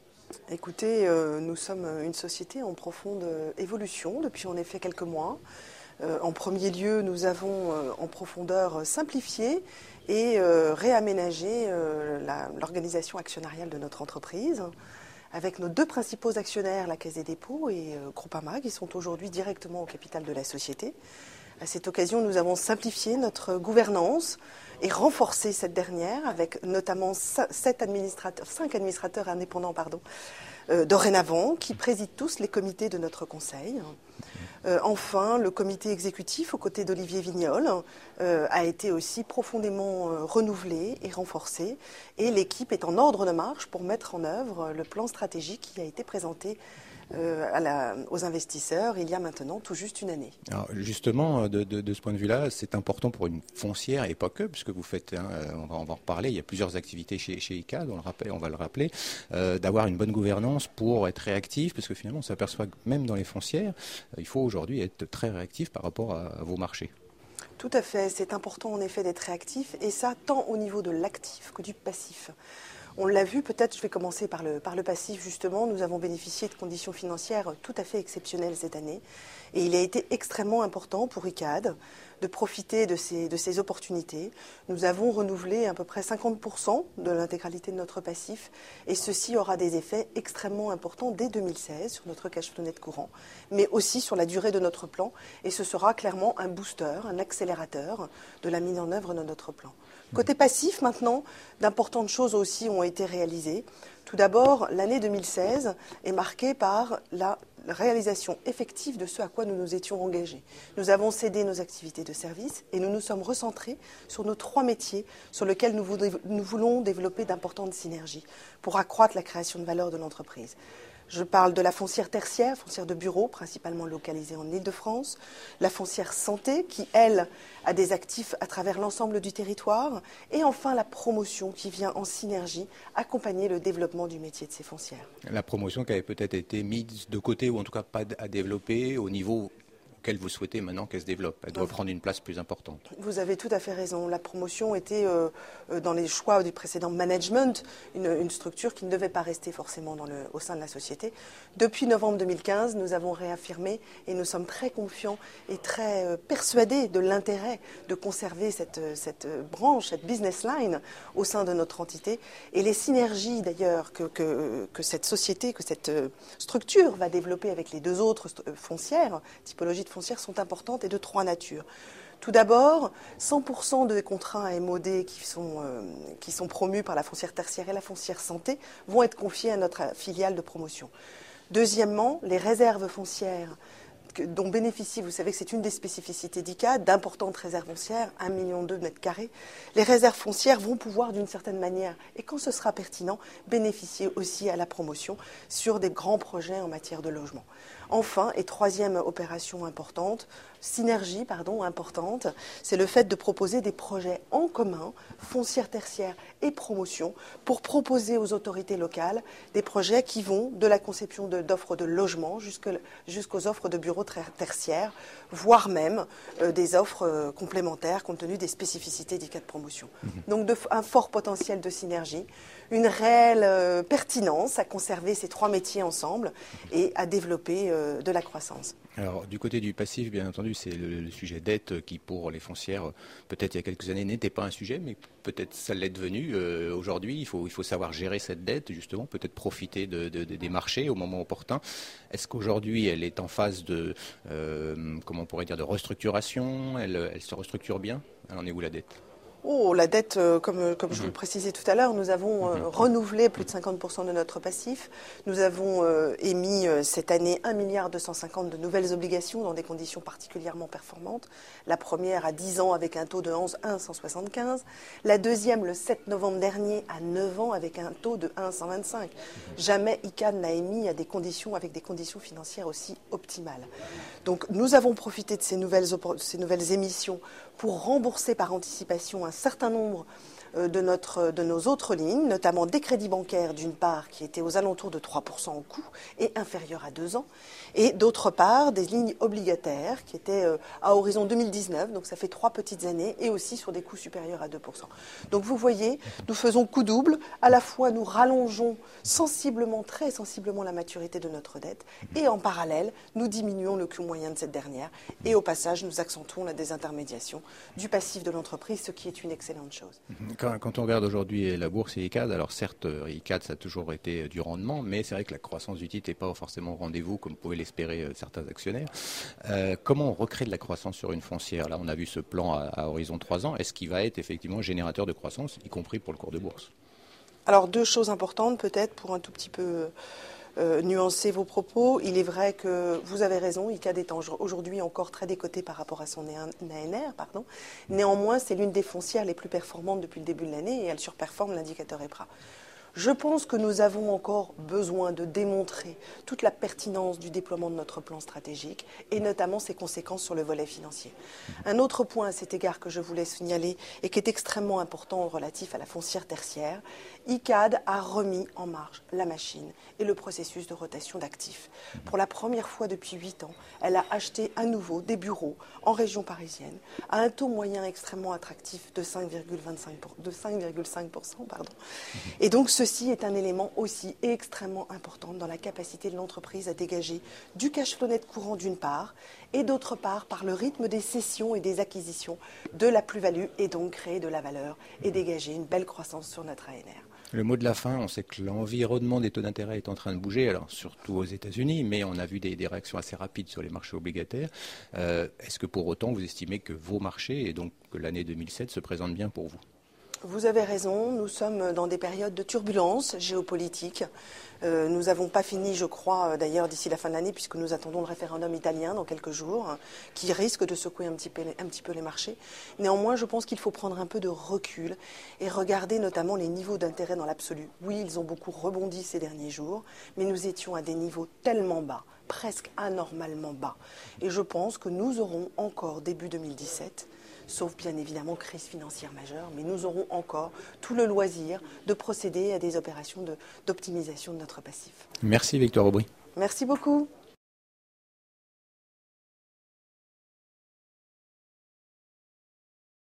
Écoutez, nous sommes une société en profonde évolution depuis en effet quelques mois. En premier lieu, nous avons en profondeur simplifié et réaménagé l'organisation actionnariale de notre entreprise, avec nos deux principaux actionnaires, la Caisse des dépôts et Groupama, qui sont aujourd'hui directement au capital de la société. À cette occasion, nous avons simplifié notre gouvernance et renforcé cette dernière, avec notamment 5 administrateurs indépendants dorénavant, qui président tous les comités de notre conseil. Enfin, le comité exécutif, aux côtés d'Olivier Vignol, a été aussi profondément renouvelé et renforcé. Et l'équipe est en ordre de marche pour mettre en œuvre le plan stratégique qui a été présenté aux investisseurs il y a maintenant tout juste une année. Alors justement, de ce point de vue-là, c'est important pour une foncière et pas que, puisque vous faites, on va en reparler, il y a plusieurs activités chez ICAD, on va le rappeler, d'avoir une bonne gouvernance pour être réactif, parce que finalement on s'aperçoit que même dans les foncières, il faut aujourd'hui être très réactif par rapport à vos marchés. Tout à fait, c'est important en effet d'être réactif, et ça tant au niveau de l'actif que du passif. On l'a vu, peut-être je vais commencer par le passif justement, nous avons bénéficié de conditions financières tout à fait exceptionnelles cette année et il a été extrêmement important pour ICAD de profiter de ces opportunités. Nous avons renouvelé à peu près 50% de l'intégralité de notre passif et ceci aura des effets extrêmement importants dès 2016 sur notre cash flow net courant, mais aussi sur la durée de notre plan et ce sera clairement un booster, un accélérateur de la mise en œuvre de notre plan. Côté passif maintenant, d'importantes choses aussi ont été réalisées. Tout d'abord, l'année 2016 est marquée par la réalisation effective de ce à quoi nous nous étions engagés. Nous avons cédé nos activités de service et nous nous sommes recentrés sur nos 3 métiers sur lesquels nous voulons développer d'importantes synergies pour accroître la création de valeur de l'entreprise. Je parle de la foncière tertiaire, foncière de bureau, principalement localisée en Île-de-France, la foncière santé, qui, elle, a des actifs à travers l'ensemble du territoire, et enfin la promotion qui vient en synergie accompagner le développement du métier de ces foncières. La promotion qui avait peut-être été mise de côté, ou en tout cas pas à développer au niveau auquel vous souhaitez maintenant qu'elle se développe. Elle doit prendre une place plus importante. Vous avez tout à fait raison. La promotion était, dans les choix du précédent management, une structure qui ne devait pas rester forcément au sein de la société. Depuis novembre 2015, nous avons réaffirmé et nous sommes très confiants et très persuadés de l'intérêt de conserver cette branche, cette business line au sein de notre entité. Et les synergies d'ailleurs que cette société, que cette structure va développer avec les 2 autres foncières, typologies de foncières, sont importantes et de 3 natures. Tout d'abord, 100% des contrats à MOD qui sont promus par la foncière tertiaire et la foncière santé vont être confiés à notre filiale de promotion. Deuxièmement, les réserves foncières dont bénéficie, vous savez que c'est une des spécificités d'ICAD, d'importantes réserves foncières, 1,2 million de mètres carrés. Les réserves foncières vont pouvoir d'une certaine manière, et quand ce sera pertinent, bénéficier aussi à la promotion sur des grands projets en matière de logement. Enfin, et troisième opération importante, importante, c'est le fait de proposer des projets en commun, foncière tertiaire et promotion, pour proposer aux autorités locales des projets qui vont de la conception d'offres de logement jusqu'aux offres de bureaux tertiaires, voire même des offres complémentaires compte tenu des spécificités d'ICAD promotion. Donc un fort potentiel de synergie, une réelle pertinence à conserver ces 3 métiers ensemble et à développer de la croissance. Alors du côté du passif, bien entendu, c'est le sujet dette qui pour les foncières, peut-être il y a quelques années, n'était pas un sujet, mais peut-être ça l'est devenu. Aujourd'hui, il faut savoir gérer cette dette, justement, peut-être profiter des marchés au moment opportun. Est-ce qu'aujourd'hui, elle est en phase de, comment on pourrait dire, de restructuration? Elle se restructure bien? Elle en est où la dette? Oh, la dette, comme je vous le précisais tout à l'heure, nous avons renouvelé plus de 50% de notre passif. Nous avons émis cette année 1,250 milliard de nouvelles obligations dans des conditions particulièrement performantes. La première à 10 ans avec un taux de 1,175. La deuxième le 7 novembre dernier à 9 ans avec un taux de 1,125. Jamais ICAD n'a émis avec des conditions financières aussi optimales. Donc nous avons profité de ces nouvelles émissions pour rembourser par anticipation un certain nombre de nos autres lignes, notamment des crédits bancaires d'une part qui étaient aux alentours de 3% en coût et inférieurs à 2 ans, et d'autre part des lignes obligataires qui étaient à horizon 2019, donc ça fait 3 petites années, et aussi sur des coûts supérieurs à 2%. Donc vous voyez, nous faisons coup double, à la fois nous rallongeons sensiblement, très sensiblement la maturité de notre dette, et en parallèle, nous diminuons le coût moyen de cette dernière, et au passage, nous accentuons la désintermédiation du passif de l'entreprise, ce qui est une excellente chose. Quand on regarde aujourd'hui la bourse et ICAD, alors certes, ICAD, ça a toujours été du rendement, mais c'est vrai que la croissance du titre n'est pas forcément au rendez-vous, comme pouvaient l'espérer certains actionnaires. Comment on recrée de la croissance sur une foncière? Là, on a vu ce plan à horizon 3 ans. Est-ce qu'il va être effectivement générateur de croissance, y compris pour le cours de bourse? Alors, 2 choses importantes, peut-être, pour un tout petit peu nuancer vos propos. Il est vrai que vous avez raison, ICAD est aujourd'hui encore très décoté par rapport à son ANR. Pardon. Néanmoins, c'est l'une des foncières les plus performantes depuis le début de l'année et elle surperforme l'indicateur EPRA. Je pense que nous avons encore besoin de démontrer toute la pertinence du déploiement de notre plan stratégique et notamment ses conséquences sur le volet financier. Un autre point à cet égard que je voulais signaler et qui est extrêmement important relatif à la foncière tertiaire, ICAD a remis en marche la machine et le processus de rotation d'actifs. Pour la première fois depuis 8 ans, elle a acheté à nouveau des bureaux en région parisienne à un taux moyen extrêmement attractif de 5,5%. Et donc ceci est un élément aussi extrêmement important dans la capacité de l'entreprise à dégager du cash flow net courant d'une part et d'autre part par le rythme des cessions et des acquisitions de la plus-value et donc créer de la valeur et dégager une belle croissance sur notre ANR. Le mot de la fin, on sait que l'environnement des taux d'intérêt est en train de bouger, alors surtout aux États-Unis, mais on a vu des réactions assez rapides sur les marchés obligataires. Est-ce que pour autant vous estimez que vos marchés et donc que l'année 2007 se présente bien pour vous? Vous avez raison, nous sommes dans des périodes de turbulence géopolitique. Nous n'avons pas fini, je crois, d'ailleurs d'ici la fin de l'année, puisque nous attendons le référendum italien dans quelques jours, qui risque de secouer un petit peu les marchés. Néanmoins, je pense qu'il faut prendre un peu de recul et regarder notamment les niveaux d'intérêt dans l'absolu. Oui, ils ont beaucoup rebondi ces derniers jours, mais nous étions à des niveaux tellement bas, presque anormalement bas. Et je pense que nous aurons encore début 2017, sauf bien évidemment crise financière majeure, mais nous aurons encore tout le loisir de procéder à des opérations d'optimisation de notre passif. Merci Victoire Aubry. Merci beaucoup.